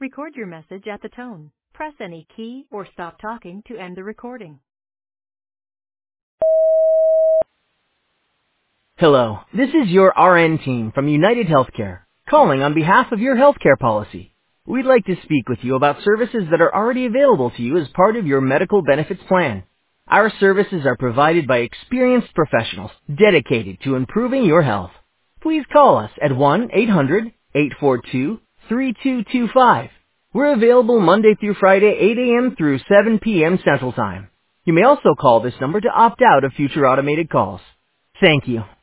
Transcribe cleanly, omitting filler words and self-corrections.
Record your message at the tone. Press any key or stop talking to end the recording. Hello, this is your RN team from United Healthcare, calling on behalf of your healthcare policy. We'd like to speak with you about services that are already available to you as part of your medical benefits plan. Our services are provided by experienced professionals dedicated to improving your health. Please call us at 1-800-842-3225. We're available Monday through Friday, 8 a.m. through 7 p.m. Central Time. You may also call this number to opt out of future automated calls. Thank you.